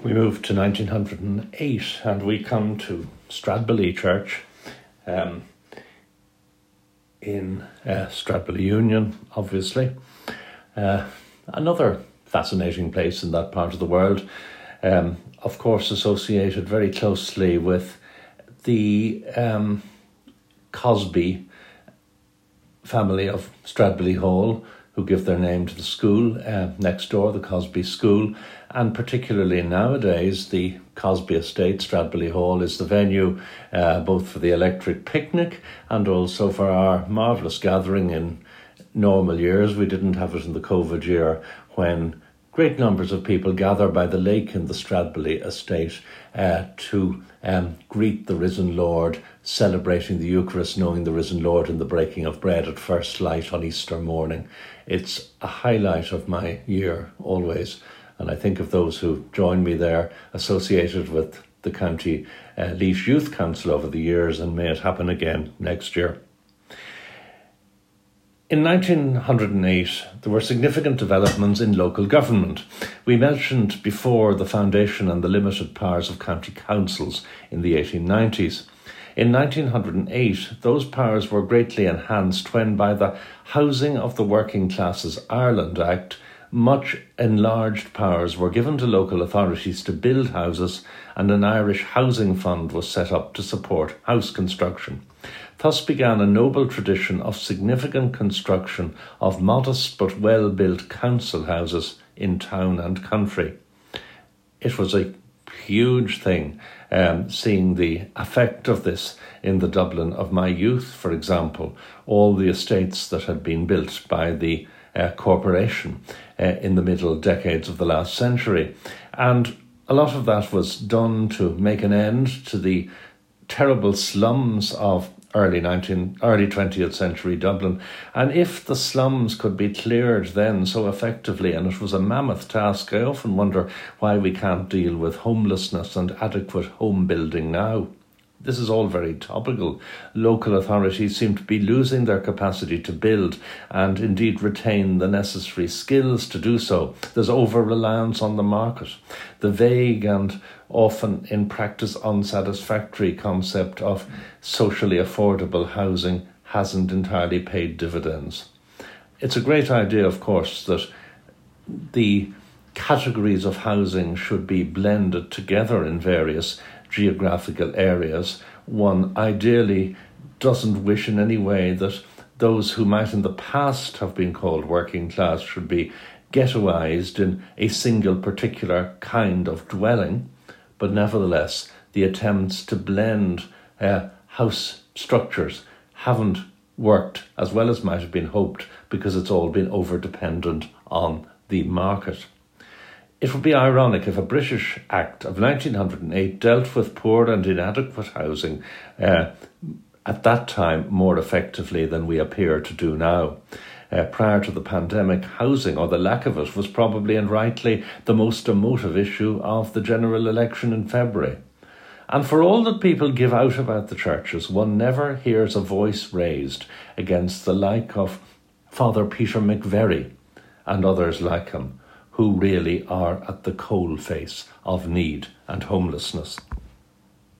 we move to 1908 and we come to Stradbally Church in Stradbally Union, obviously. Another fascinating place in that part of the world, of course associated very closely with the Cosby family of Stradbally Hall, who give their name to the school next door, the Cosby School, and particularly nowadays the Cosby Estate, Stradbally Hall, is the venue both for the electric picnic and also for our marvellous gathering in normal years. We didn't have it in the COVID year, when great numbers of people gather by the lake in the Stradbally Estate to greet the risen Lord, celebrating the Eucharist, knowing the risen Lord in the breaking of bread at first light on Easter morning. It's a highlight of my year always, and I think of those who join me there, associated with the County Laois Youth Council over the years, and may it happen again next year. In 1908, there were significant developments in local government. We mentioned before the foundation and the limited powers of county councils in the 1890s. In 1908, those powers were greatly enhanced when, by the Housing of the Working Classes Ireland Act, much enlarged powers were given to local authorities to build houses, and an Irish housing fund was set up to support house construction. Thus began a noble tradition of significant construction of modest but well-built council houses in town and country. It was a huge thing, seeing the effect of this in the Dublin of my youth, for example, all the estates that had been built by the corporation in the middle decades of the last century. And a lot of that was done to make an end to the terrible slums of early 20th century Dublin. And if the slums could be cleared then so effectively, and it was a mammoth task, I often wonder why we can't deal with homelessness and adequate home building now. This is all very topical. Local authorities seem to be losing their capacity to build and indeed retain the necessary skills to do so. There's over-reliance on the market. The vague and often in practice unsatisfactory concept of socially affordable housing hasn't entirely paid dividends. It's a great idea, of course, that the categories of housing should be blended together in various geographical areas. One ideally doesn't wish in any way that those who might in the past have been called working class should be ghettoized in a single particular kind of dwelling, but nevertheless the attempts to blend house structures haven't worked as well as might have been hoped, because it's all been over-dependent on the market. It would be ironic if a British Act of 1908 dealt with poor and inadequate housing at that time more effectively than we appear to do now. Prior to the pandemic, housing, or the lack of it, was probably and rightly the most emotive issue of the general election in February. And for all that people give out about the churches, one never hears a voice raised against the like of Father Peter McVerry and others like him, who really are at the coalface of need and homelessness.